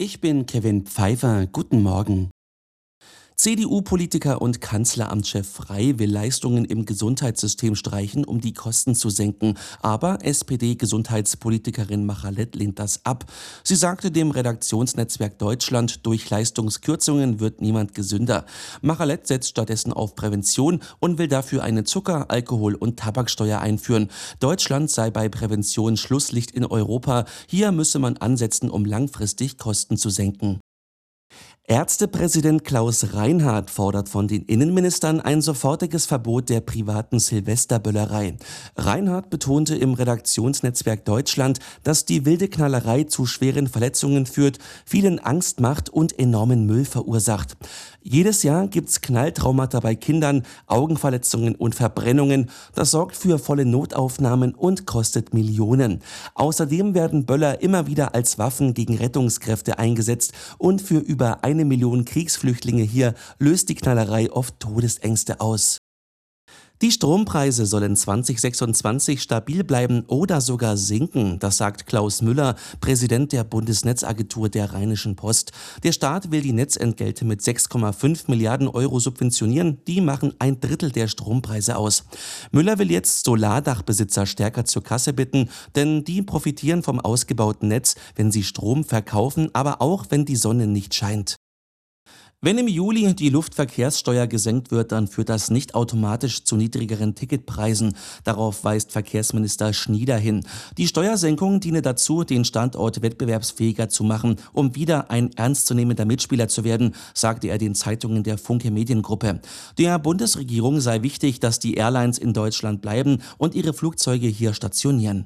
Ich bin Kevin Pfeiffer. Guten Morgen. CDU-Politiker und Kanzleramtschef Frey will Leistungen im Gesundheitssystem streichen, um die Kosten zu senken. Aber SPD-Gesundheitspolitikerin Machalett lehnt das ab. Sie sagte dem Redaktionsnetzwerk Deutschland, durch Leistungskürzungen wird niemand gesünder. Machalett setzt stattdessen auf Prävention und will dafür eine Zucker-, Alkohol- und Tabaksteuer einführen. Deutschland sei bei Prävention Schlusslicht in Europa. Hier müsse man ansetzen, um langfristig Kosten zu senken. Ärztepräsident Klaus Reinhardt fordert von den Innenministern ein sofortiges Verbot der privaten Silvesterböllerei. Reinhardt betonte im Redaktionsnetzwerk Deutschland, dass die wilde Knallerei zu schweren Verletzungen führt, vielen Angst macht und enormen Müll verursacht. Jedes Jahr gibt's Knalltraumata bei Kindern, Augenverletzungen und Verbrennungen. Das sorgt für volle Notaufnahmen und kostet Millionen. Außerdem werden Böller immer wieder als Waffen gegen Rettungskräfte eingesetzt und für über 1 Million Kriegsflüchtlinge hier löst die Knallerei oft Todesängste aus. Die Strompreise sollen 2026 stabil bleiben oder sogar sinken, das sagt Klaus Müller, Präsident der Bundesnetzagentur der Rheinischen Post. Der Staat will die Netzentgelte mit 6,5 Milliarden Euro subventionieren, die machen 1/3 der Strompreise aus. Müller will jetzt Solardachbesitzer stärker zur Kasse bitten, denn die profitieren vom ausgebauten Netz, wenn sie Strom verkaufen, aber auch wenn die Sonne nicht scheint. Wenn im Juli die Luftverkehrssteuer gesenkt wird, dann führt das nicht automatisch zu niedrigeren Ticketpreisen. Darauf weist Verkehrsminister Schnieder hin. Die Steuersenkung diene dazu, den Standort wettbewerbsfähiger zu machen, um wieder ein ernstzunehmender Mitspieler zu werden, sagte er den Zeitungen der Funke Mediengruppe. Der Bundesregierung sei wichtig, dass die Airlines in Deutschland bleiben und ihre Flugzeuge hier stationieren.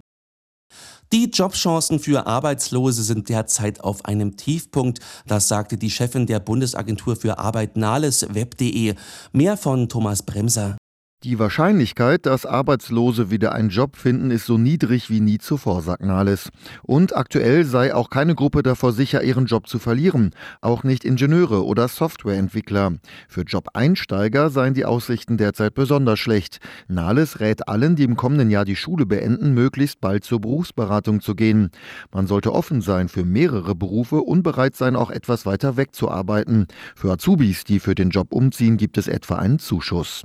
Die Jobchancen für Arbeitslose sind derzeit auf einem Tiefpunkt, das sagte die Chefin der Bundesagentur für Arbeit Nahles Web.de. Mehr von Thomas Bremser. Die Wahrscheinlichkeit, dass Arbeitslose wieder einen Job finden, ist so niedrig wie nie zuvor, sagt Nahles. Und aktuell sei auch keine Gruppe davor sicher, ihren Job zu verlieren. Auch nicht Ingenieure oder Softwareentwickler. Für Job-Einsteiger seien die Aussichten derzeit besonders schlecht. Nahles rät allen, die im kommenden Jahr die Schule beenden, möglichst bald zur Berufsberatung zu gehen. Man sollte offen sein für mehrere Berufe und bereit sein, auch etwas weiter weg zu arbeiten. Für Azubis, die für den Job umziehen, gibt es etwa einen Zuschuss.